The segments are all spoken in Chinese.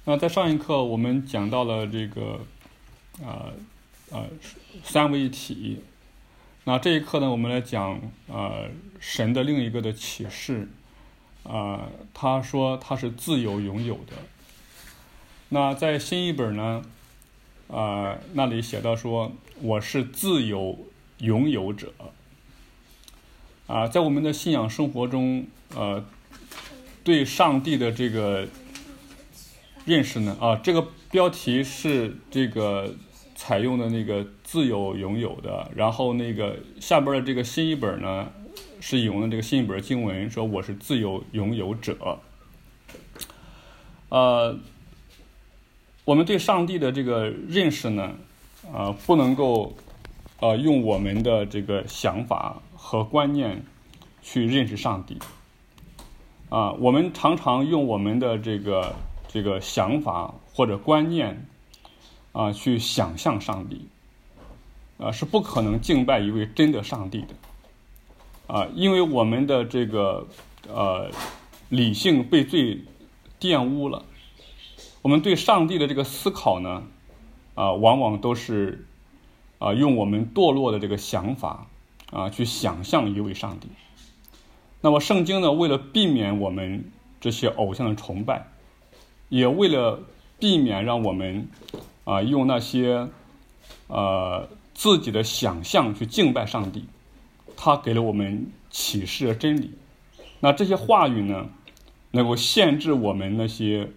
那在上一课我们讲到了这个三位一体。那这一课呢，我们来讲神的另一个的启示。他说他是自由拥有的。那在新译本呢，那里写到说我是自由拥有者。在我们的信仰生活中，对上帝的这个认识呢，这个标题是这个采用的那个自由拥有的，然后那个下边的这个新译本呢是引用的这个新译本经文，说我是自由拥有者。我们对上帝的这个认识呢，不能够用我们的这个想法和观念去认识上帝。我们常常用我们的这个想法或者观念去想象上帝，是不可能敬拜一位真的上帝的。因为我们的这个理性被罪玷污了，我们对上帝的这个思考呢，往往都是用我们堕落的这个想法去想象一位上帝。那么圣经呢，为了避免我们这些偶像的崇拜，也为了避免让我们用那些自己的想象去敬拜上帝，他给了我们启示的真理。那这些话语呢，能够限制我们那些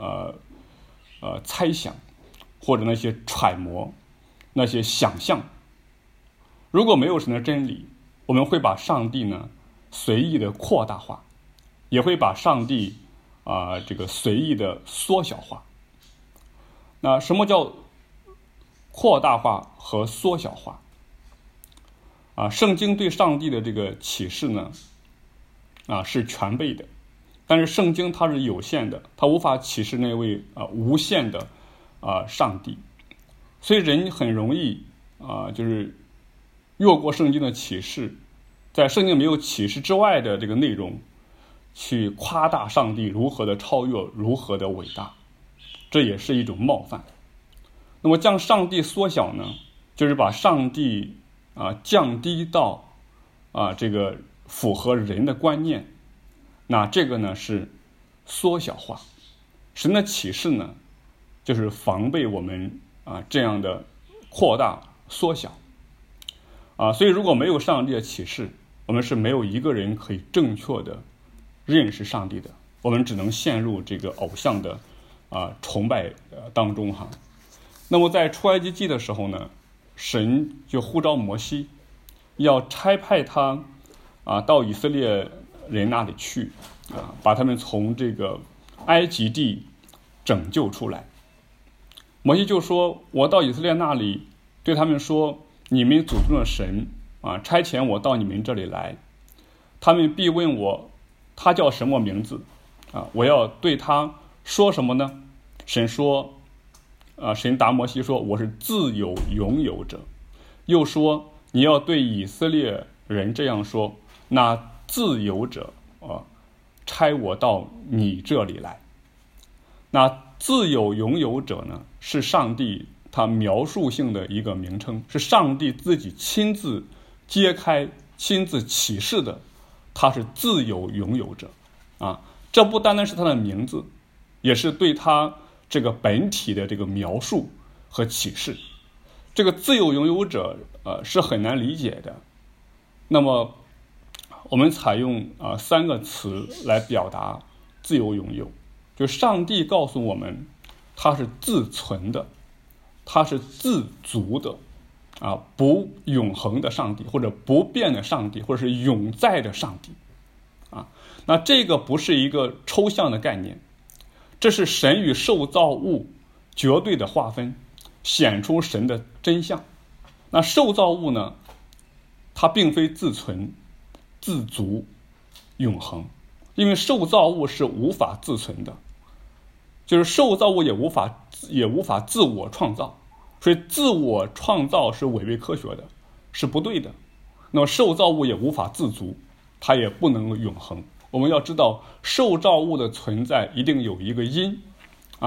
猜想或者那些揣摩、那些想象。如果没有神的真理，我们会把上帝呢随意的扩大化，也会把上帝这个随意的缩小化。那什么叫扩大化和缩小化？圣经对上帝的这个启示呢，是全备的，但是圣经它是有限的，它无法启示那位无限的上帝，所以人很容易就是越过圣经的启示，在圣经没有启示之外的这个内容，去夸大上帝如何的超越，如何的伟大，这也是一种冒犯。那么将上帝缩小呢，就是把上帝降低到这个符合人的观念，那这个呢是缩小化。神的启示呢，就是防备我们这样的扩大缩小。所以如果没有上帝的启示，我们是没有一个人可以正确的认识上帝的，我们只能陷入这个偶像的崇拜当中哈。那么在出埃及记的时候呢，神就呼召摩西，要差派他到以色列人那里去把他们从这个埃及地拯救出来。摩西就说，我到以色列那里对他们说，你们祖宗的神差遣我到你们这里来，他们必问我，他叫什么名字我要对他说什么呢？神说神答摩西说，我是自由拥有者。又说，你要对以色列人这样说，那自由者差我到你这里来。那自由拥有者呢，是上帝他描述性的一个名称，是上帝自己亲自揭开、亲自启示的，他是自由拥有者这不单单是他的名字，也是对他这个本体的这个描述和启示。这个自由拥有者是很难理解的。那么我们采用三个词来表达自由拥有，就是上帝告诉我们他是自存的，他是自足的不永恒的上帝，或者不变的上帝，或者是永在的上帝那这个不是一个抽象的概念，这是神与受造物绝对的划分，显出神的真相。那受造物呢，它并非自存、自足、永恒，因为受造物是无法自存的，就是受造物也无法自我创造，所以自我创造是违背科学的，是不对的。那么受造物也无法自足，它也不能永恒。我们要知道受造物的存在一定有一个因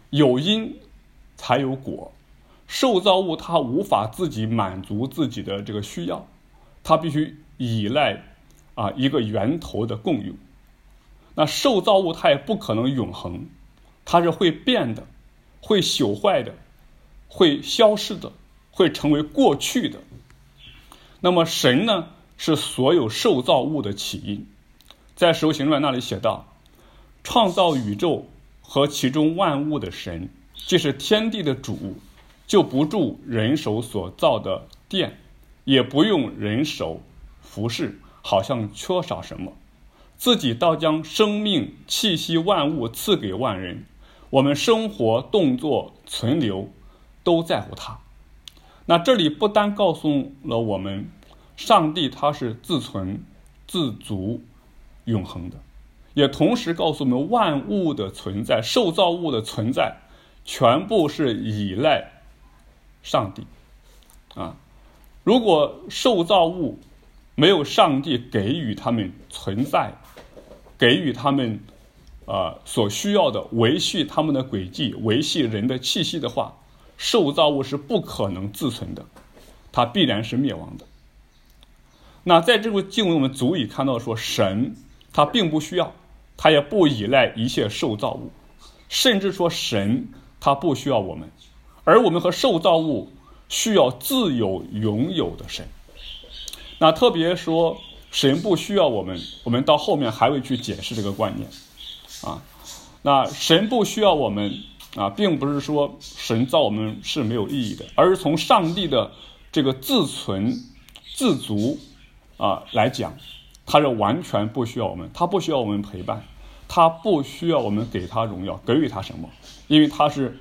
有因才有果，受造物它无法自己满足自己的这个需要，它必须依赖一个源头的共用。那受造物它也不可能永恒，它是会变的，会朽坏的，会消失的，会成为过去的。那么神呢，是所有受造物的起因。在使徒行传那里写道，创造宇宙和其中万物的神，既是天地的主，就不住人手所造的殿，也不用人手服侍，好像缺少什么，自己倒将生命气息万物赐给万人，我们生活动作存留都在乎他。那这里不单告诉了我们上帝他是自存自足永恒的，也同时告诉我们万物的存在，受造物的存在全部是依赖上帝如果受造物没有上帝给予他们存在，给予他们所需要的维系他们的轨迹，维系人的气息的话，受造物是不可能自存的，它必然是灭亡的。那在这个经文我们足以看到说，神他并不需要，他也不依赖一切受造物，甚至说神他不需要我们，而我们和受造物需要自有拥有的神。那特别说神不需要我们，我们到后面还会去解释这个观念那神不需要我们并不是说神造我们是没有意义的，而是从上帝的这个自存自足来讲，他是完全不需要我们，他不需要我们陪伴，他不需要我们给他荣耀，给予他什么，因为他是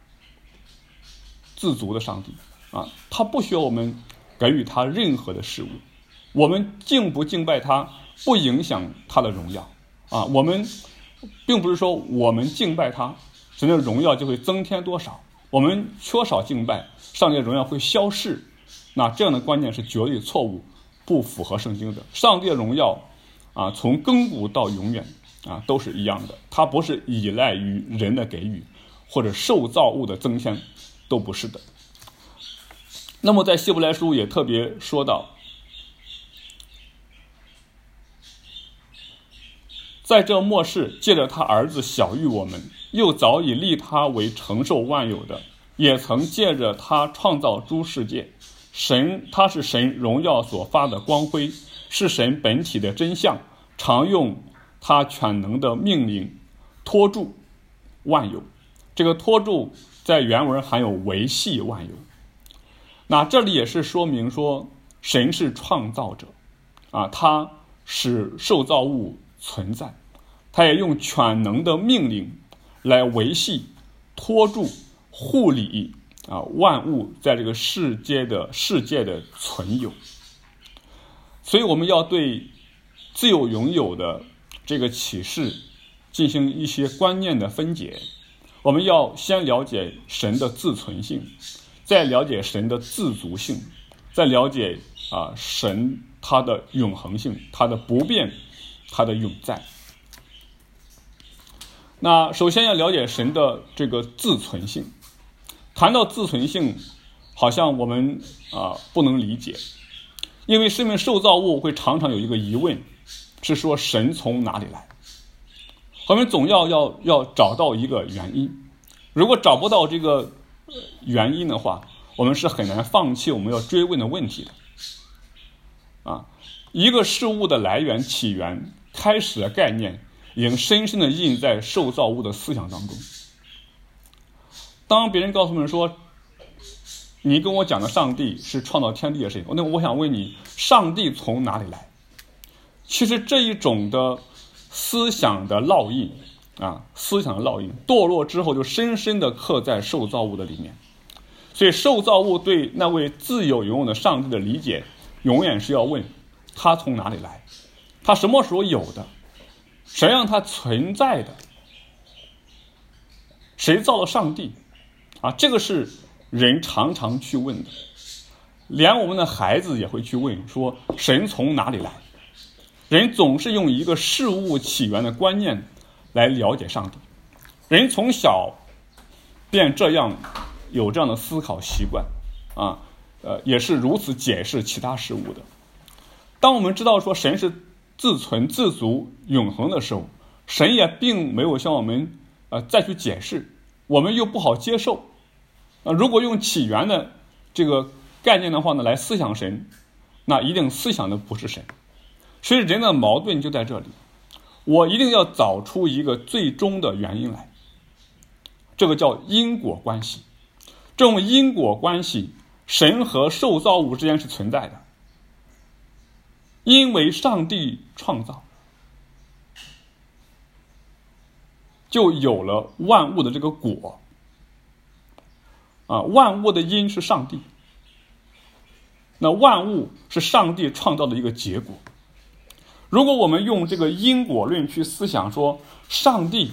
自足的上帝他不需要我们给予他任何的事物。我们敬不敬拜他不影响他的荣耀我们并不是说我们敬拜他神的荣耀就会增添多少，我们缺少敬拜上帝的荣耀会消逝。那这样的观念是绝对错误，不符合圣经的。上帝的荣耀从亘古到永远都是一样的，它不是依赖于人的给予或者受造物的增添，都不是的。那么在希伯来书也特别说到，在这末世借着他儿子晓谕我们，又早已立他为承受万有的，也曾借着他创造诸世界。他是神荣耀所发的光辉，是神本体的真相，常用他全能的命令托住万有。这个托住在原文含有维系万有。那这里也是说明说神是创造者他使受造物存在，他也用全能的命令来维系托住护理万物在这个世界的存有。所以我们要对自有拥有的这个启示进行一些观念的分解。我们要先了解神的自存性，再了解神的自足性，再了解神他的永恒性，他的不变，他的永在。那首先要了解神的这个自存性。谈到自存性，好像我们不能理解，因为生命受造物会常常有一个疑问，是说神从哪里来？我们总要找到一个原因，如果找不到这个原因的话，我们是很难放弃我们要追问的问题的一个事物的来源、起源、开始的概念已经深深的印在受造物的思想当中。当别人告诉我们说你跟我讲的上帝是创造天地的神，那我想问你，上帝从哪里来？其实这一种的思想的烙印堕落之后就深深的刻在受造物的里面。所以受造物对那位自有永有的上帝的理解永远是要问他从哪里来，他什么时候有的，谁让他存在的，谁造了上帝这个是人常常去问的。连我们的孩子也会去问说神从哪里来。人总是用一个事物起源的观念来了解上帝。人从小便这样有这样的思考习惯也是如此解释其他事物的。当我们知道说神是自存自足永恒的时候，神也并没有向我们再去解释，我们又不好接受。如果用起源的这个概念的话呢来思想神，那一定思想的不是神。所以人的矛盾就在这里，我一定要找出一个最终的原因来，这个叫因果关系。这种因果关系，神和受造物之间是存在的，因为上帝创造，就有了万物的这个果万物的因是上帝，那万物是上帝创造的一个结果。如果我们用这个因果论去思想说上帝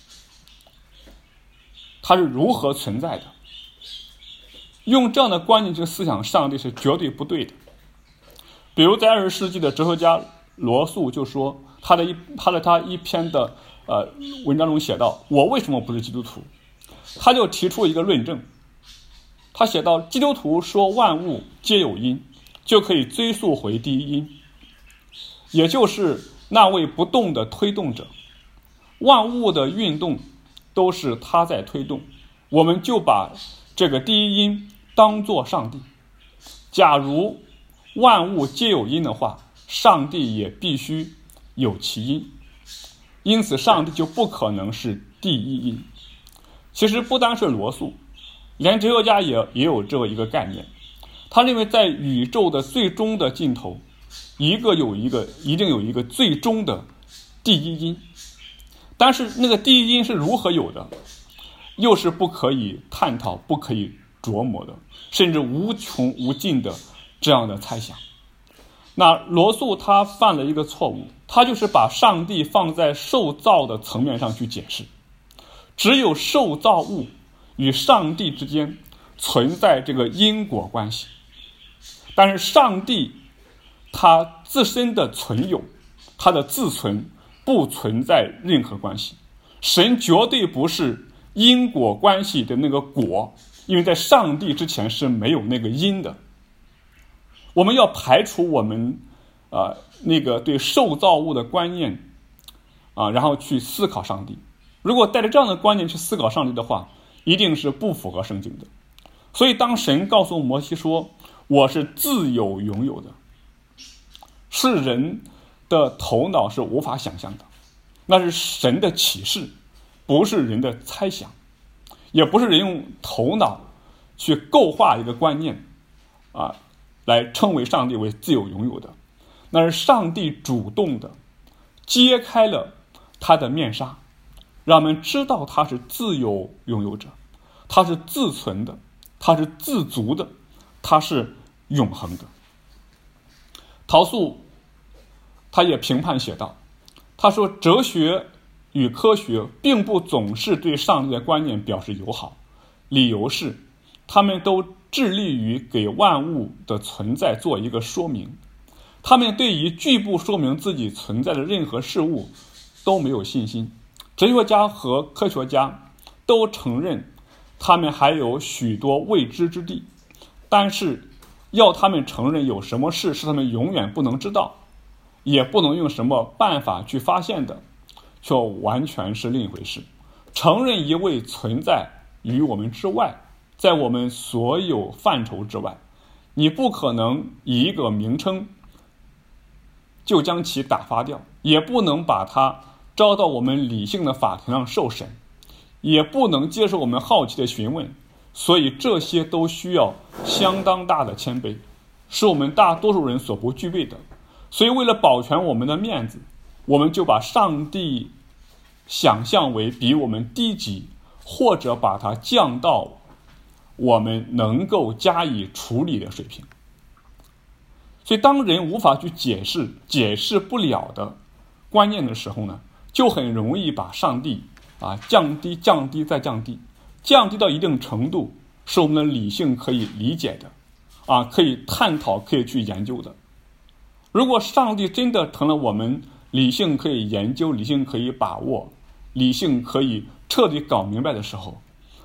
他是如何存在的，用这样的观念去思想上帝是绝对不对的。比如在20世纪的哲学家罗素就说，他一篇的文章中写道，我为什么不是基督徒？他就提出一个论证，他写道，基督徒说万物皆有因，就可以追溯回第一因，也就是那位不动的推动者，万物的运动都是他在推动，我们就把这个第一因当作上帝。假如万物皆有因的话，上帝也必须有其因，因此上帝就不可能是第一因。其实不单是罗素，连哲学家也有这一个概念，他认为在宇宙的最终的尽头，一定有一个最终的第一因，但是那个第一因是如何有的，又是不可以探讨、不可以琢磨的，甚至无穷无尽的这样的猜想。那罗素他犯了一个错误，他就是把上帝放在受造的层面上去解释，只有受造物与上帝之间存在这个因果关系，但是上帝他自身的存有，他的自存不存在任何关系。神绝对不是因果关系的那个果，因为在上帝之前是没有那个因的。我们要排除我们那个对受造物的观念然后去思考上帝。如果带着这样的观念去思考上帝的话，一定是不符合圣经的。所以当神告诉摩西说我是自有拥有的，是人的头脑是无法想象的，那是神的启示，不是人的猜想，也不是人用头脑去构化一个观念来称为上帝为自有拥有的，那是上帝主动的揭开了他的面纱，让我们知道他是自有拥有者，他是自存的，他是自足的，他是永恒的。陶素他也评判写道，他说哲学与科学并不总是对上帝的观念表示友好，理由是他们都致力于给万物的存在做一个说明，他们对于拒不说明自己存在的任何事物都没有信心。哲学家和科学家都承认他们还有许多未知之地，但是要他们承认有什么事是他们永远不能知道，也不能用什么办法去发现的，却完全是另一回事。承认一位存在于我们之外，在我们所有范畴之外，你不可能以一个名称就将其打发掉，也不能把它招到我们理性的法庭上受审，也不能接受我们好奇的询问。所以这些都需要相当大的谦卑，是我们大多数人所不具备的。所以为了保全我们的面子，我们就把上帝想象为比我们低级，或者把它降到我们能够加以处理的水平。所以当人无法去解释不了的观念的时候呢，就很容易把上帝降低再降低，降低到一定程度是我们的理性可以理解的可以探讨可以去研究的。如果上帝真的成了我们理性可以研究、理性可以把握、理性可以彻底搞明白的时候，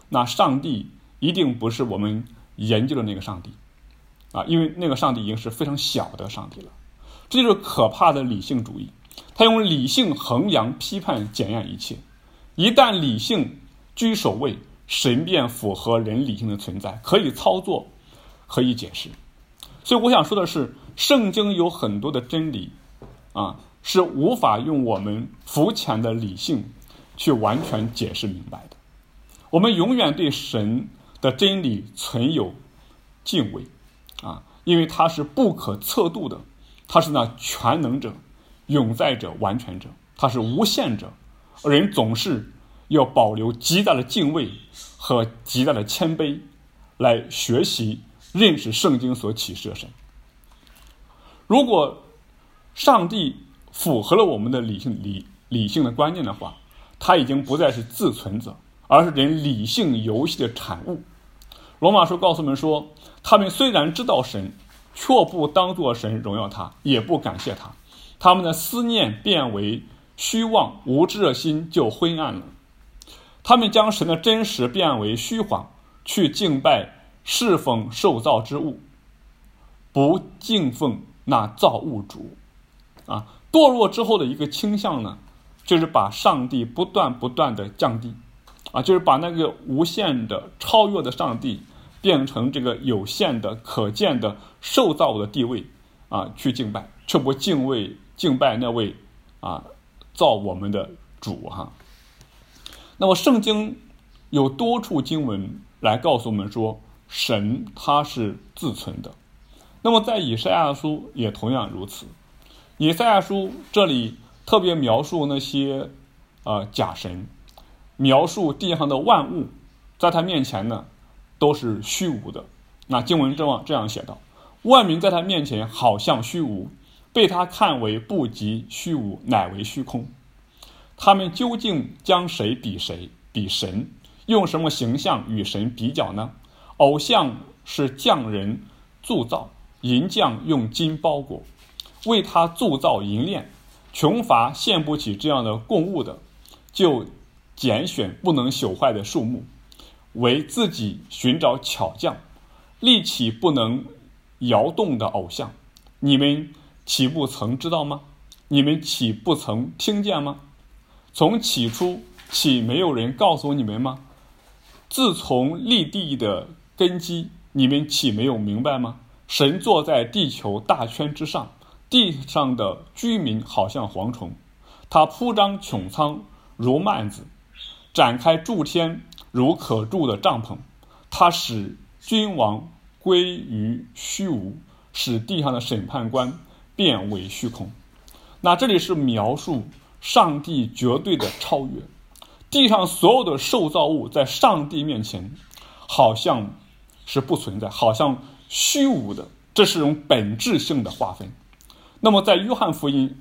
那上帝一定不是我们研究的那个上帝因为那个上帝已经是非常小的上帝了。这就是可怕的理性主义，他用理性衡量、批判、检验一切。一旦理性居首位，神便符合人理性的存在，可以操作，可以解释。所以我想说的是，圣经有很多的真理是无法用我们肤浅的理性去完全解释明白的。我们永远对神的真理存有敬畏因为他是不可测度的，他是那全能者、永在者、完全者，他是无限者。人总是要保留极大的敬畏和极大的谦卑，来学习认识圣经所启示的神。如果上帝符合了我们的理性的观念的话，他已经不再是自存者，而是人理性游戏的产物。罗马书告诉我们说，他们虽然知道神，却不当作神荣耀他，也不感谢他，他们的思念变为虚妄，无知的心就昏暗了。他们将神的真实变为虚谎，去敬拜侍奉受造之物，不敬奉那造物主堕落之后的一个倾向呢，就是把上帝不断的降低就是把那个无限的超越的上帝变成这个有限的可见的受造的地位去敬拜，却不敬拜那位造我们的主那么圣经有多处经文来告诉我们说，神他是自存的。那么在以赛亚书也同样如此。以赛亚书这里特别描述那些假神，描述地上的万物在他面前呢都是虚无的。那经文这样写道，万民在他面前好像虚无，被他看为不及虚无，乃为虚空。他们究竟将谁比神？用什么形象与神比较呢？偶像是匠人铸造，银匠用金包裹，为他铸造银链。穷乏献不起这样的供物的，就拣选不能朽坏的树木，为自己寻找巧匠，立起不能摇动的偶像。你们岂不曾知道吗？你们岂不曾听见吗？从起初岂没有人告诉你们吗？自从立地的根基，你们岂没有明白吗？神坐在地球大圈之上，地上的居民好像蝗虫，他铺张穹苍如幔子，展开诸天如可住的帐篷。他使君王归于虚无，使地上的审判官变为虚空。那这里是描述上帝绝对的超越，地上所有的受造物在上帝面前好像是不存在，好像虚无的，这是一种本质性的划分。那么在约翰福音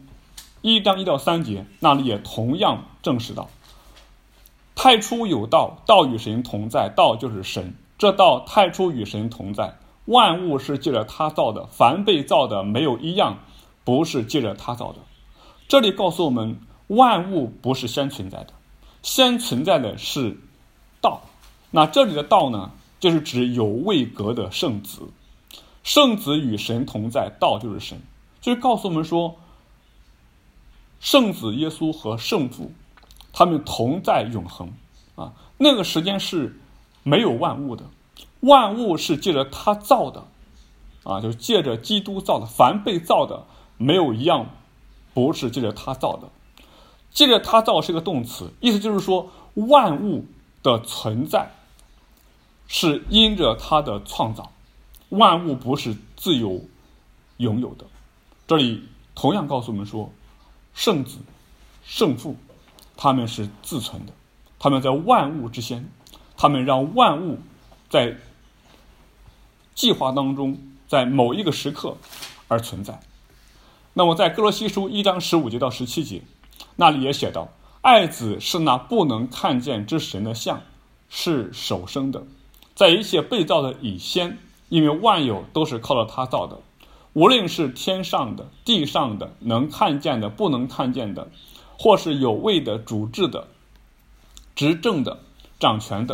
1章1到3节那里也同样证实到，太初有道，道与神同在，道就是神，这道太初与神同在，万物是借着他造的，凡被造的没有一样不是借着他造的。这里告诉我们，万物不是先存在的，先存在的是道。那这里的道呢，就是指有位格的圣子，圣子与神同在，道就是神，就是告诉我们说，圣子耶稣和圣父他们同在永恒那个时间是没有万物的，万物是借着他造的就是借着基督造的，凡被造的没有一样不是借着他造的。借着他造是个动词，意思就是说万物的存在是因着他的创造，万物不是自由拥有的。这里同样告诉我们说，圣子圣父他们是自存的，他们在万物之先，他们让万物在计划当中在某一个时刻而存在。那么在哥罗西书1章15节到17节那里也写道，爱子是那不能看见之神的像，是首生的，在一切被造的以先，因为万有都是靠着他造的，无论是天上的地上的，能看见的不能看见的，或是有位的主治的执政的掌权的，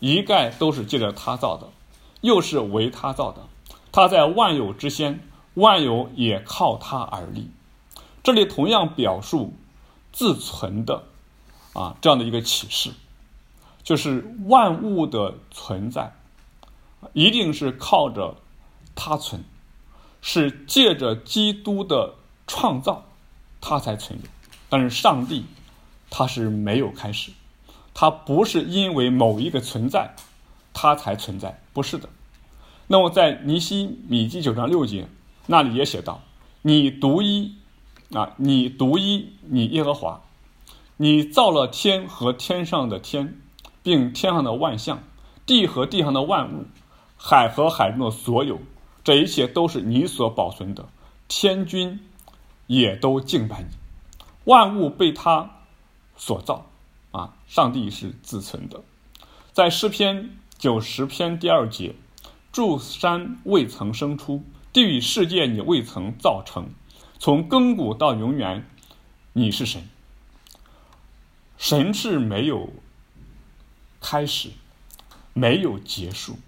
一概都是借着他造的，又是为他造的。他在万有之先，万有也靠他而立。这里同样表述自存的这样的一个启示，就是万物的存在一定是靠着他存，是借着基督的创造他才存有。但是上帝他是没有开始，他不是因为某一个存在他才存在，不是的。那么在尼希米记9章6节那里也写道，你独一，你耶和华，你造了天和天上的天，并天上的万象，地和地上的万物，海和海中的所有，这一切都是你所保存的，天君也都敬拜你。万物被他所造上帝是自存的。在诗篇90篇第2节，诸山未曾生出，地与世界你未曾造成，从亘古到永远你是神。神是没有开始，没有结束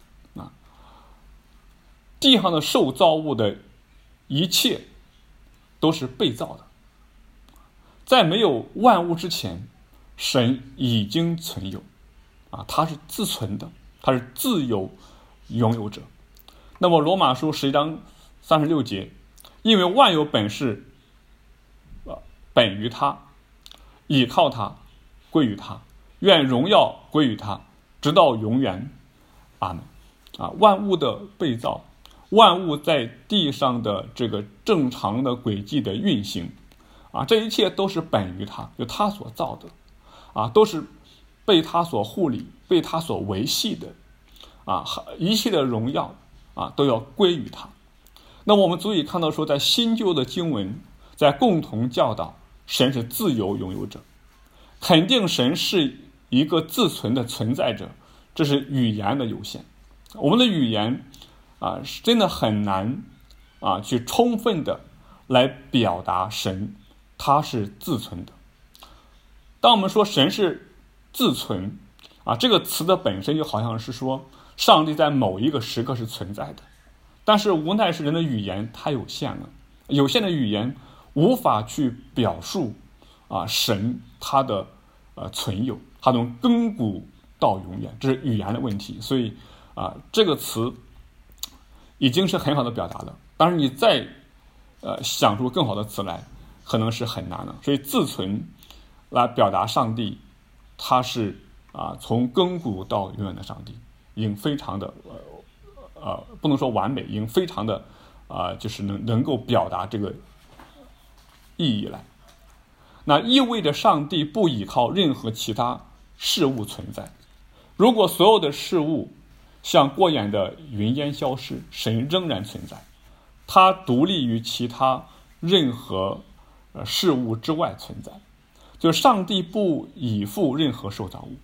地上的受造物的一切都是被造的。在没有万物之前，神已经存有他是自存的，他是自有拥有者。那么罗马书11章36节，因为万有本是本于他，倚靠他，归于他，愿荣耀归于他，直到永远。阿们。万物的被造，万物在地上的这个正常的轨迹的运行这一切都是本于他，就他所造的都是被他所护理，被他所维系的一切的荣耀都要归于他。那么我们足以看到说，在新旧的经文在共同教导神是自由拥有者，肯定神是一个自存的存在者，这是语言的有限。我们的语言是真的很难去充分的来表达神他是自存的。当我们说神是自存这个词的本身就好像是说上帝在某一个时刻是存在的，但是无奈是人的语言太有限了，有限的语言无法去表述神他的存有，他从亘古到永远，这是语言的问题。所以这个词已经是很好的表达了，但是你再想出更好的词来可能是很难了。所以自存来表达上帝他是从亘古到永远的上帝，已经非常的不能说完美，已经非常的就是能够表达这个意义来。那意味着上帝不依靠任何其他事物存在。如果所有的事物像过眼的云烟消失，神仍然存在，他独立于其他任何事物之外存在。就是上帝不依附任何受造物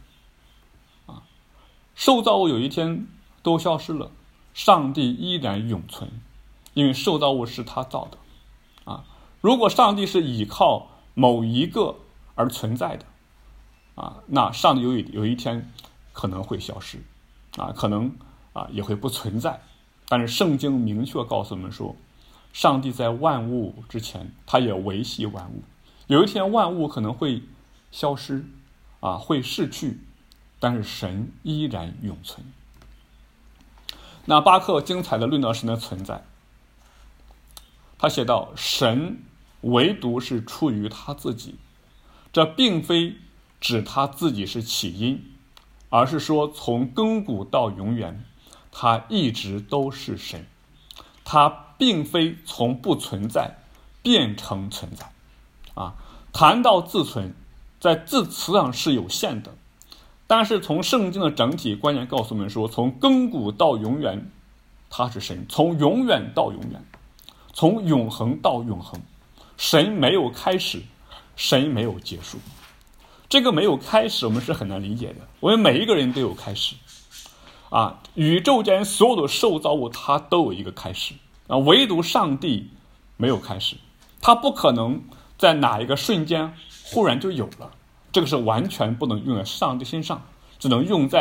受造物有一天都消失了，上帝依然永存，因为受造物是他造的如果上帝是依靠某一个而存在的那上帝有一天可能会消失可能也会不存在。但是圣经明确告诉我们说，上帝在万物之前他也维系万物，有一天万物可能会消失会逝去，但是神依然永存。那巴克精彩的论到神的存在，他写道，神唯独是出于他自己，这并非指他自己是起因，而是说从亘古到永远他一直都是神，他并非从不存在变成存在谈到自存，在字词上是有限的，但是从圣经的整体观念告诉我们说，从亘古到永远他是神，从永远到永远，从永恒到永恒，神没有开始，神没有结束。这个没有开始我们是很难理解的，我们每一个人都有开始宇宙间所有的受造物它都有一个开始唯独上帝没有开始，他不可能在哪一个瞬间忽然就有了，这个是完全不能用在上帝身上，只能用在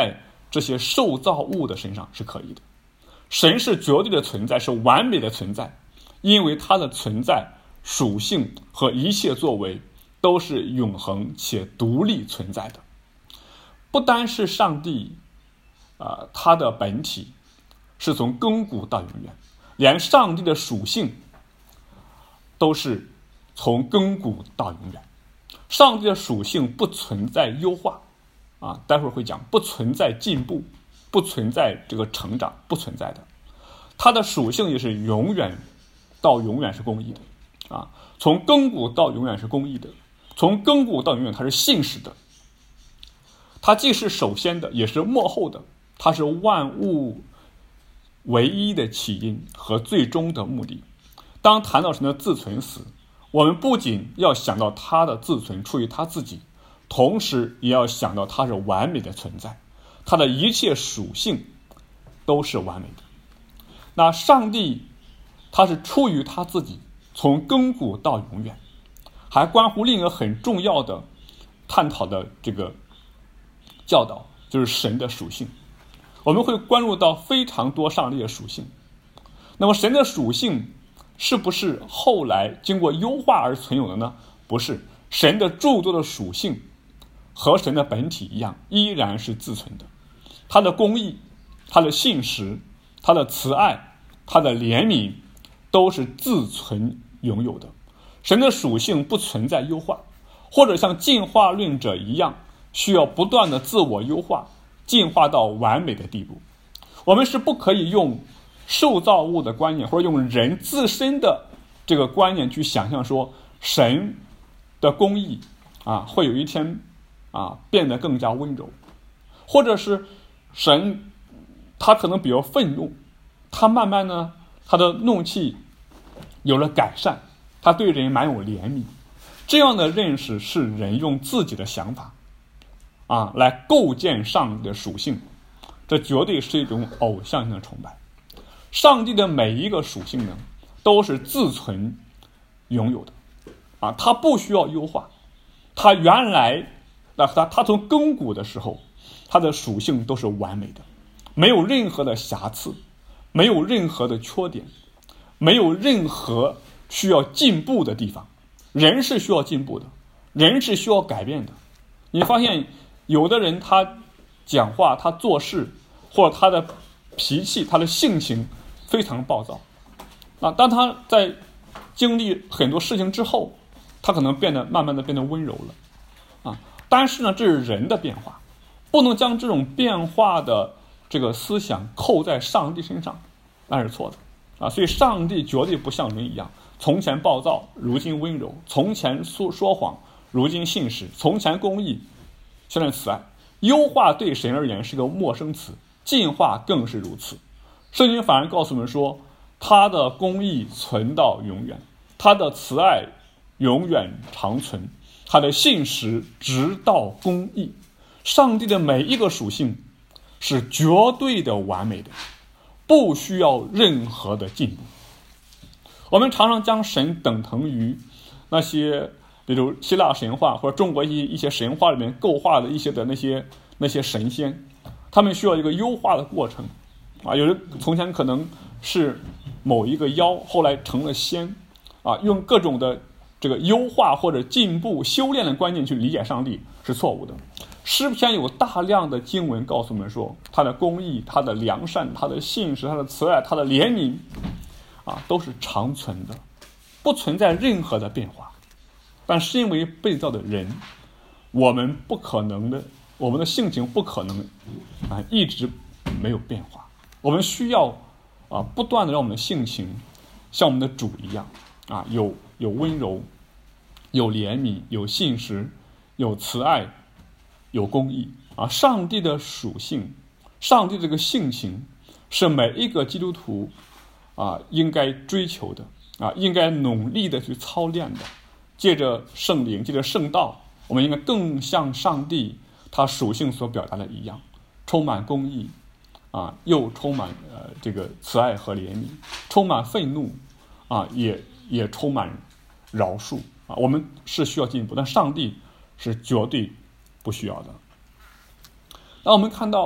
这些受造物的身上是可以的。神是绝对的存在，是完美的存在，因为他的存在属性和一切作为都是永恒且独立存在的。不单是上帝他的本体是从亘古到永远，连上帝的属性都是从亘古到永远。上帝的属性不存在优化待会儿会讲，不存在进步，不存在这个成长，不存在的。它的属性也是永远到永远是公义的从亘古到永远是公义的，从亘古到永远它是信实的。它既是首先的，也是末后的，它是万物唯一的起因和最终的目的。当谈到神的自存时，我们不仅要想到他的自存出于他自己，同时也要想到他是完美的存在，他的一切属性都是完美的。那上帝他是出于他自己，从亘古到永远，还关乎另一个很重要的探讨的这个教导，就是神的属性。我们会关注到非常多上帝的属性。那么神的属性是不是后来经过优化而存有的呢？不是，神的诸多的属性和神的本体一样，依然是自存的。他的公义，他的信实，他的慈爱，他的怜悯都是自存拥有的。神的属性不存在优化，或者像进化论者一样需要不断的自我优化，进化到完美的地步。我们是不可以用受造物的观念，或者用人自身的这个观念去想象说神的公义会有一天变得更加温柔，或者是神他可能比较愤怒，他慢慢呢他的怒气有了改善，他对人蛮有怜悯。这样的认识是人用自己的想法来构建上帝的属性，这绝对是一种偶像性的崇拜。上帝的每一个属性呢都是自存拥有的他不需要优化。他原来他从亘古的时候，他的属性都是完美的，没有任何的瑕疵，没有任何的缺点，没有任何需要进步的地方。人是需要进步的，人是需要改变的。你发现有的人他讲话，他做事，或者他的脾气，他的性情非常暴躁当他在经历很多事情之后，他可能慢慢的变得温柔了但是呢，这是人的变化，不能将这种变化的这个思想扣在上帝身上，那是错的所以上帝绝对不像人一样，从前暴躁，如今温柔；从前说谎，如今信实；从前公义，现在慈爱。优化对神而言是个陌生词，进化更是如此。圣经反而告诉我们说，他的公义存到永远，他的慈爱永远长存，他的信实直到公义。上帝的每一个属性是绝对的完美的，不需要任何的进步。我们常常将神等同于那些比如希腊神话或者中国一些神话里面构画的一些的那些神仙，他们需要一个优化的过程有人从前可能是某一个妖，后来成了仙用各种的这个优化或者进步修炼的观念去理解上帝是错误的。诗篇有大量的经文告诉我们说，他的公义，他的良善，他的信实，他的慈爱，他的怜悯都是长存的，不存在任何的变化。但是因为被造的人，我们不可能的，我们的性情不可能一直没有变化。我们需要不断的让我们的性情像我们的主一样有温柔，有怜悯，有信实，有慈爱，有公义上帝的属性，上帝这个性情是每一个基督徒应该追求的应该努力的去操练的。借着圣灵，借着圣道，我们应该更像上帝他属性所表达的一样，充满公义又充满这个慈爱和怜悯，充满愤怒也充满饶恕我们是需要进步，但上帝是绝对不需要的。那我们看到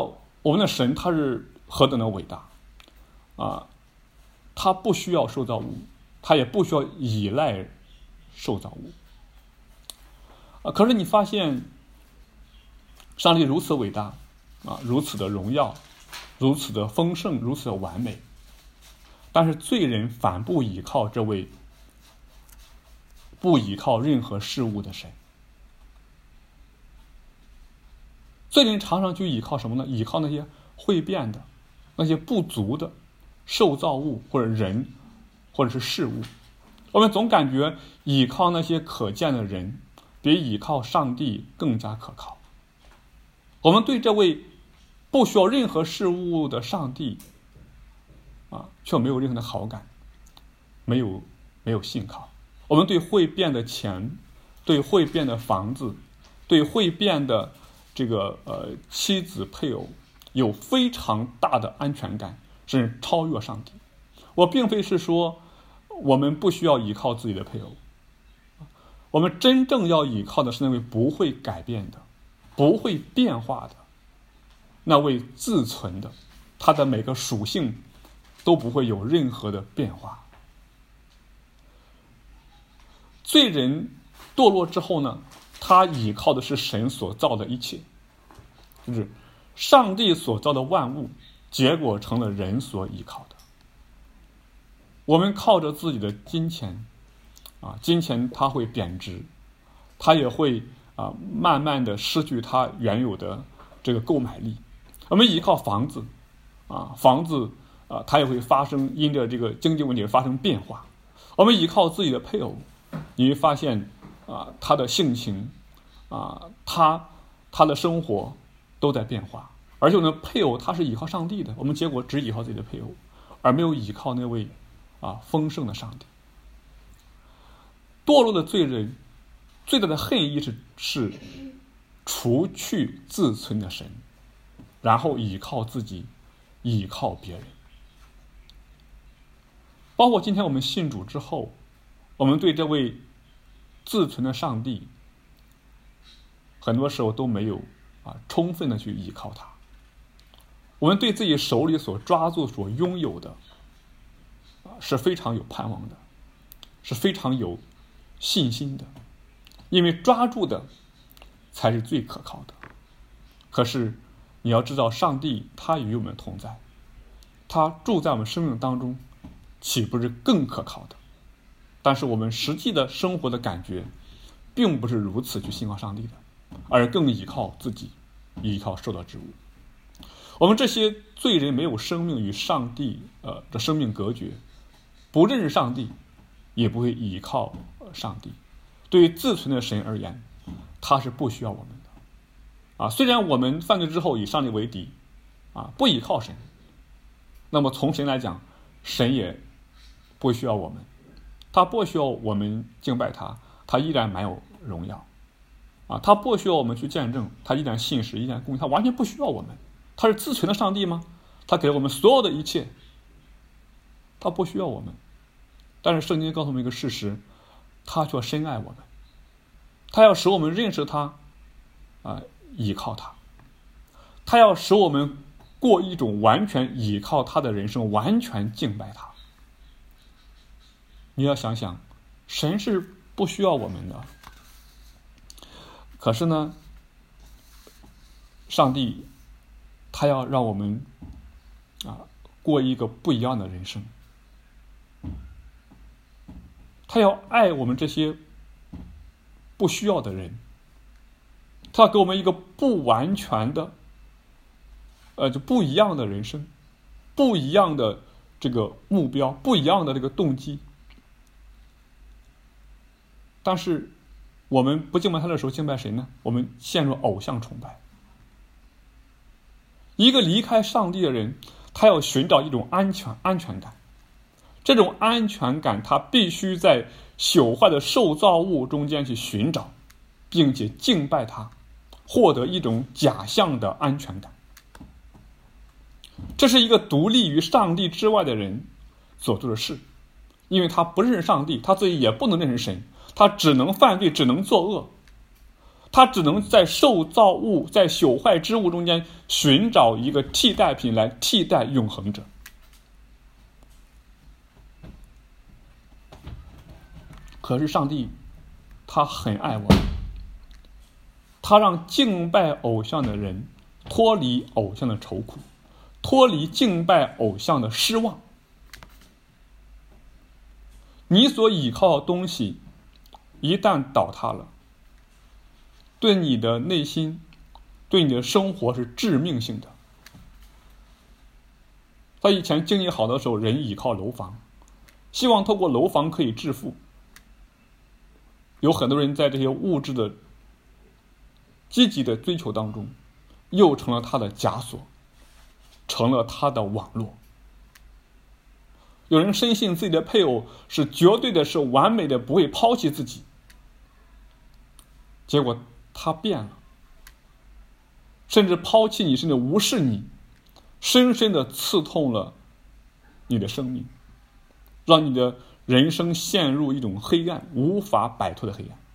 我们的神他是何等的伟大啊！他不需要受造物，他也不需要依赖受造物啊。可是你发现，上帝如此伟大啊，如此的荣耀，如此的丰盛，如此的完美，但是罪人反不依靠这位不依靠任何事物的神。罪人常常去依靠什么呢？依靠那些会变的、那些不足的受造物或者人或者是事物。我们总感觉依靠那些可见的人比依靠上帝更加可靠。我们对这位不需要任何事物的上帝却没有任何的好感，没有信靠。我们对会变的钱，对会变的房子，对会变的这个妻子配偶有非常大的安全感，甚至超越上帝。我并非是说我们不需要依靠自己的配偶，我们真正要依靠的是那位不会改变的、不会变化的，那位自存的，他的每个属性都不会有任何的变化。罪人堕落之后呢，他依靠的是神所造的一切，就是上帝所造的万物，结果成了人所依靠的。我们靠着自己的金钱金钱它会贬值，它也会慢慢的失去它原有的这个购买力。我们依靠房子房子它也会发生因着这个经济问题发生变化。我们依靠自己的配偶，你会发现他的性情他的生活都在变化。而且呢，配偶他是依靠上帝的，我们结果只依靠自己的配偶，而没有依靠那位丰盛的上帝。堕落的罪人最大的恨意是除去自存的神，然后依靠自己，依靠别人。包括今天我们信主之后，我们对这位自存的上帝很多时候都没有充分的去依靠他。我们对自己手里所抓住所拥有的是非常有盼望的，是非常有信心的，因为抓住的才是最可靠的。可是你要知道，上帝他与我们同在，他住在我们生命当中，岂不是更可靠的？但是我们实际的生活的感觉并不是如此去信靠上帝的，而更依靠自己，依靠受造之物。我们这些罪人没有生命与上帝的生命隔绝，不认识上帝，也不会依靠上帝。对于自存的神而言，他是不需要我们的虽然我们犯罪之后以上帝为敌不依靠神，那么从神来讲，神也不需要我们，他不需要我们敬拜他，他依然满有荣耀他不需要我们去见证，他依然信实，依然公义，他完全不需要我们。他是自存的上帝吗？他给了我们所有的一切，他不需要我们。但是圣经告诉我们一个事实，他却深爱我们，他要使我们认识他依靠他，他要使我们过一种完全依靠他的人生，完全敬拜他。你要想想，神是不需要我们的，可是呢，上帝他要让我们过一个不一样的人生，他要爱我们这些不需要的人，他要给我们一个不完全的就不一样的人生，不一样的这个目标，不一样的这个动机。但是我们不敬拜他的时候，敬拜谁呢？我们陷入偶像崇拜。一个离开上帝的人，他要寻找一种安全感，这种安全感他必须在朽坏的受造物中间去寻找，并且敬拜他，获得一种假象的安全感。这是一个独立于上帝之外的人所做的事，因为他不认识上帝，他自己也不能认识神，他只能犯罪，只能作恶。 他只能在受造物、在朽坏之物中间寻找一个替代品来替代永恒者。可是上帝他很爱我们，他让敬拜偶像的人脱离偶像的愁苦，脱离敬拜偶像的失望。你所倚靠的东西一旦倒塌了，对你的内心，对你的生活是致命性的。在以前经济好的时候，人倚靠楼房，希望透过楼房可以致富。有很多人在这些物质的积极的追求当中，又成了他的枷锁，成了他的网络。有人深信自己的配偶是绝对的，是完美的，不会抛弃自己，结果他变了，甚至抛弃你，甚至无视你，深深的刺痛了你的生命，让你的人生陷入一种黑暗，无法摆脱的黑暗。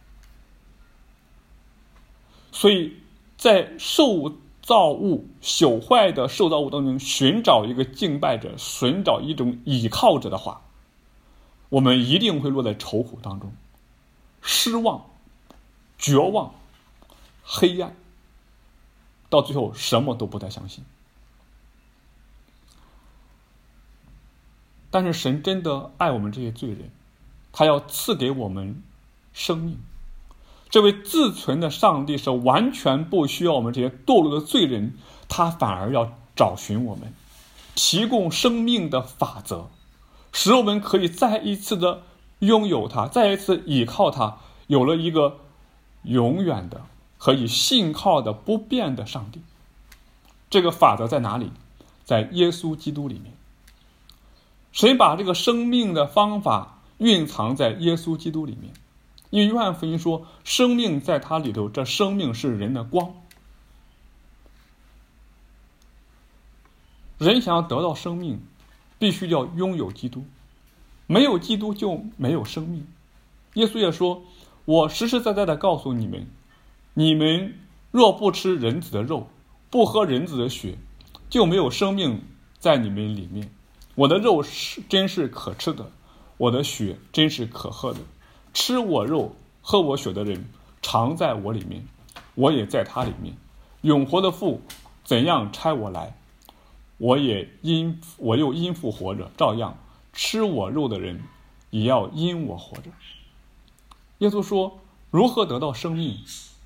所以在受造物朽坏的受造物当中寻找一个敬拜者，寻找一种倚靠者的话，我们一定会落在愁苦当中，失望、绝望、黑暗，到最后什么都不再相信。但是神真的爱我们这些罪人，他要赐给我们生命。这位自存的上帝是完全不需要我们这些堕落的罪人，他反而要找寻我们，提供生命的法则，使我们可以再一次的拥有他，再一次倚靠他，有了一个永远的可以信靠的不变的上帝。这个法则在哪里？在耶稣基督里面。神把这个生命的方法蕴藏在耶稣基督里面，因为约翰福音说，生命在他里头，这生命是人的光。人想要得到生命，必须要拥有基督，没有基督就没有生命。耶稣也说，我实实在在的告诉你们，你们若不吃人子的肉，不喝人子的血，就没有生命在你们里面。我的肉真是可吃的，我的血真是可喝的。吃我肉喝我血的人常在我里面，我也在他里面。永活的父怎样差我来，我又因父活着，照样吃我肉的人也要因我活着。耶稣说，如何得到生命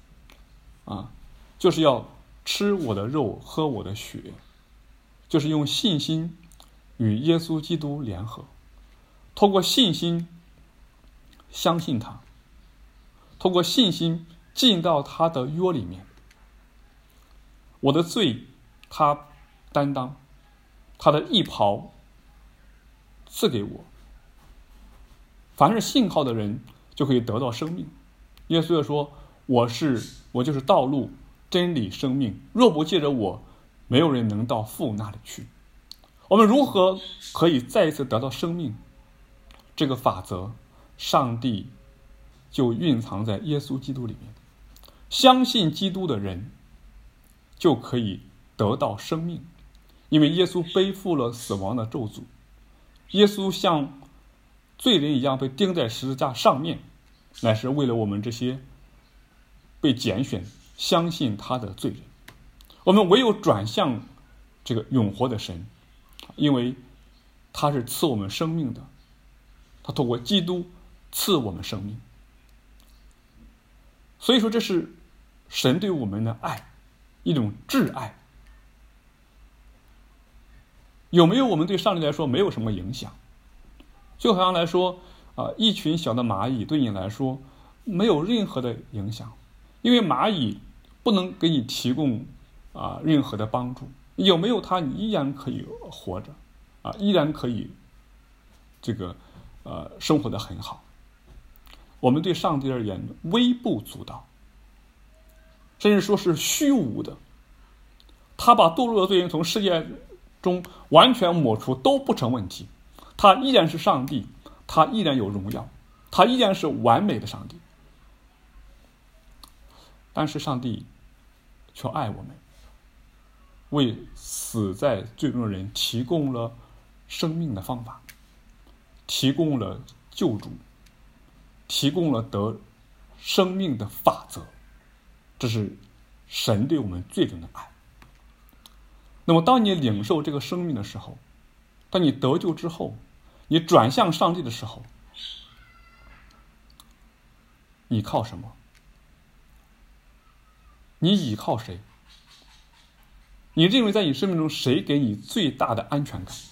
就是要吃我的肉喝我的血，就是用信心与耶稣基督联合，透过信心相信他，透过信心进到他的约里面。我的罪他担当，他的义袍赐给我，凡是信靠的人就可以得到生命。耶稣说，我就是道路真理生命，若不借着我，没有人能到父那里去。我们如何可以再一次得到生命？这个法则上帝就蕴藏在耶稣基督里面。相信基督的人就可以得到生命，因为耶稣背负了死亡的咒诅，耶稣像罪人一样被钉在十字架上面，乃是为了我们这些被拣选相信他的罪人。我们唯有转向这个永活的神，因为他是赐我们生命的，他透过基督赐我们生命。所以说这是神对我们的爱，一种挚爱。有没有我们对上帝来说没有什么影响，就好像来说一群小的蚂蚁对你来说没有任何的影响，因为蚂蚁不能给你提供任何的帮助，有没有它你依然可以活着依然可以生活得很好。我们对上帝而言微不足道，甚至说是虚无的。他把堕落的罪人从世界中完全抹除都不成问题，他依然是上帝，他依然有荣耀，他依然是完美的上帝。 但是上帝却爱我们，为死在罪中的人提供了生命的方法，提供了救主，提供了得生命的法则。这是神对我们罪人的爱。那么当你领受这个生命的时候，当你得救之后，你转向上帝的时候，你靠什么？你倚靠谁？你认为在你生命中谁给你最大的安全感？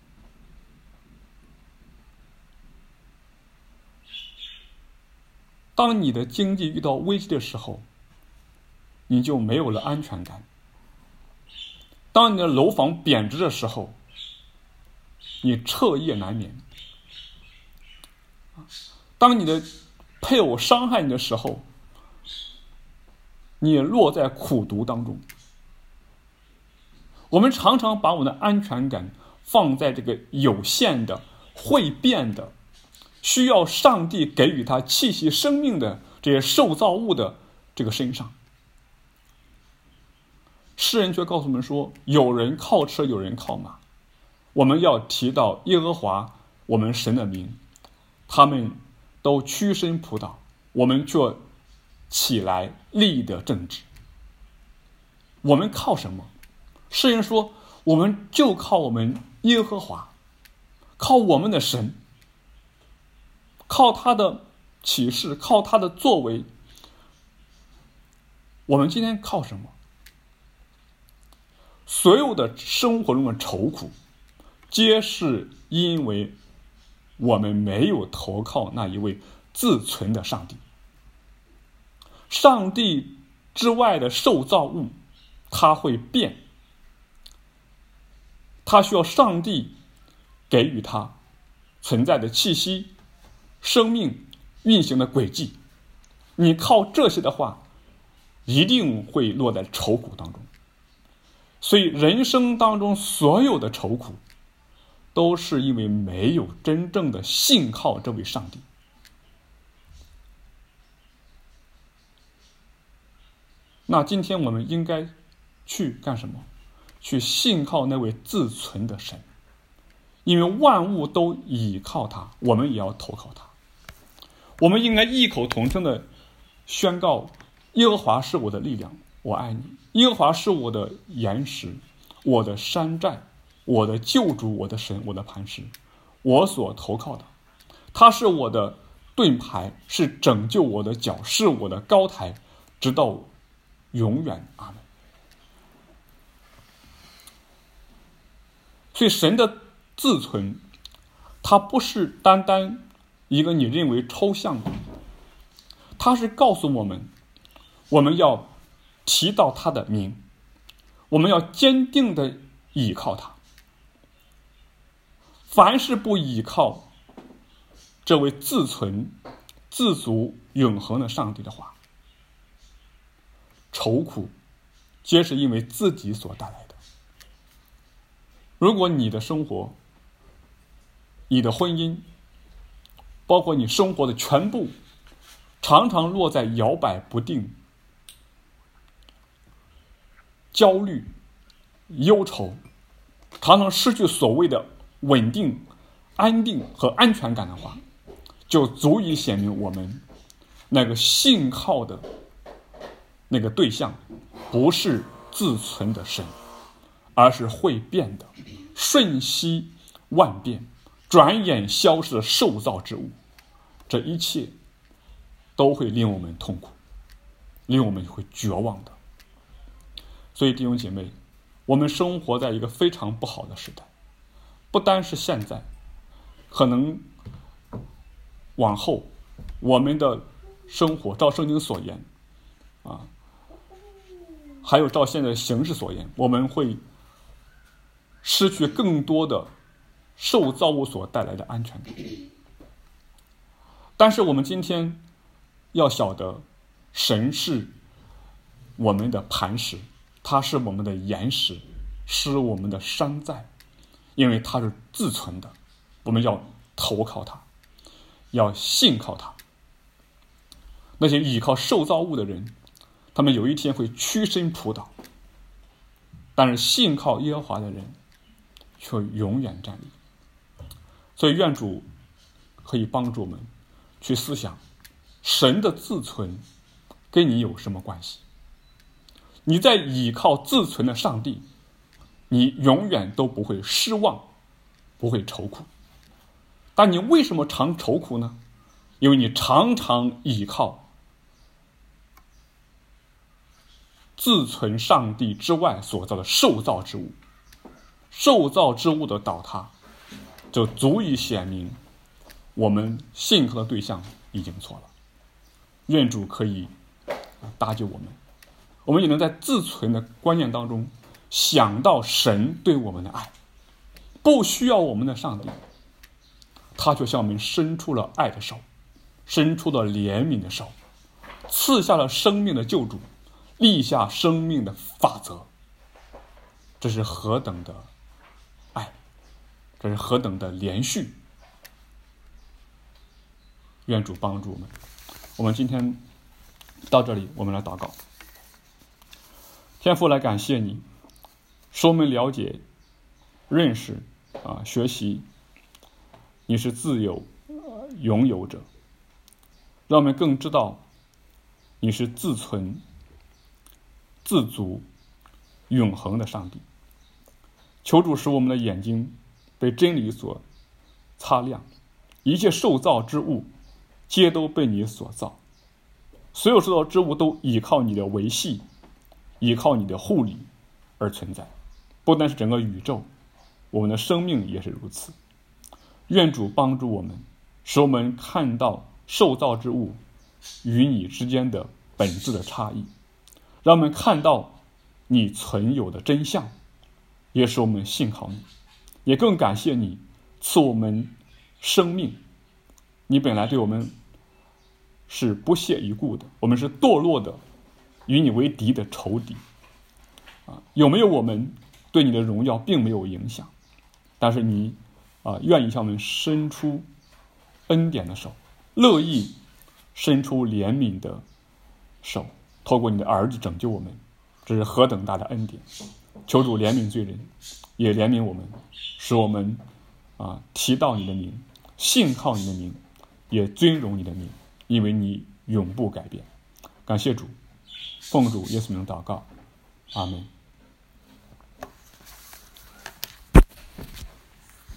当你的经济遇到危机的时候，你就没有了安全感。当你的楼房贬值的时候，你彻夜难眠。当你的配偶伤害你的时候，你落在苦毒当中。我们常常把我们的安全感放在这个有限的、会变的、需要上帝给予他气息生命的这些受造物的这个身上。诗人却告诉我们说，有人靠车，有人靠马。我们要提到耶和华我们神的名，他们都屈身仆倒，我们却起来立得正直。我们靠什么？诗人说，我们就靠我们耶和华，靠我们的神，靠他的启示，靠他的作为。我们今天靠什么？所有的生活中的愁苦，皆是因为我们没有投靠那一位自存的上帝。上帝之外的受造物，它会变，它需要上帝给予它存在的气息、生命运行的轨迹。你靠这些的话，一定会落在愁苦当中。所以人生当中所有的愁苦，都是因为没有真正的信靠这位上帝。那今天我们应该去干什么？去信靠那位自存的神，因为万物都倚靠他，我们也要投靠他。我们应该异口同声的宣告，耶和华是我的力量，我爱你。耶和华是我的岩石，我的山寨，我的救主，我的神，我的磐石，我所投靠的。他是我的盾牌，是拯救我的脚，是我的高台，直到永远。阿们。所以神的自存，它不是单单一个你认为抽象的，它是告诉我们，我们要提到他的名，我们要坚定的倚靠他。凡是不倚靠这位自存、自足、永恒的上帝的话，愁苦皆是因为自己所带来的。如果你的生活、你的婚姻，包括你生活的全部，常常落在摇摆不定、焦虑、忧愁，常常失去所谓的稳定、安定和安全感的话，就足以显明我们那个信靠的那个对象不是自存的神，而是会变的、瞬息万变、转眼消失的受造之物。这一切都会令我们痛苦，令我们会绝望的。所以弟兄姐妹，我们生活在一个非常不好的时代，不单是现在，可能往后我们的生活照圣经所言还有照现在的形势所言，我们会失去更多的受造物所带来的安全感。但是我们今天要晓得，神是我们的磐石，他是我们的岩石，是我们的山寨，因为他是自存的，我们要投靠他，要信靠他。那些倚靠受造物的人， 他们有一天会屈身仆倒，但是信靠耶和华的人却永远站立。所以愿主可以帮助我们去思想，神的自存跟你有什么关系？你在倚靠自存的上帝，你永远都不会失望，不会愁苦。但你为什么常愁苦呢？因为你常常倚靠自存上帝之外所造的受造之物。受造之物的倒塌，就足以显明我们信靠的对象已经错了。愿主可以搭救我们，我们也能在自存的观念当中想到神对我们的爱，不需要我们的上帝，他却向我们伸出了爱的手，伸出了怜悯的手，赐下了生命的救主，立下生命的法则。这是何等的爱，这是何等的连续。愿主帮助我们。我们今天到这里，我们来祷告。天父，来感谢你，使我们了解、认识、学习，你是自有、拥有者，让我们更知道你是自存、自足、永恒的上帝。求主使我们的眼睛被真理所擦亮，一切受造之物皆都被你所造，所有受造之物都依靠你的维系，依靠你的护理而存在。不单是整个宇宙，我们的生命也是如此。愿主帮助我们，使我们看到受造之物与你之间的本质的差异，让我们看到你存有的真相，也使我们信靠你。也更感谢你赐我们生命，你本来对我们是不屑一顾的，我们是堕落的，与你为敌的仇敌。有没有我们对你的荣耀并没有影响，但是你愿意向我们伸出恩典的手，乐意伸出怜悯的手，透过你的儿子拯救我们，这是何等大的恩典。求主怜悯罪人，也怜悯我们，使我们提到你的名，信靠你的名，也尊荣你的名，因为你永不改变。感谢主，奉主耶稣名祷告，阿们。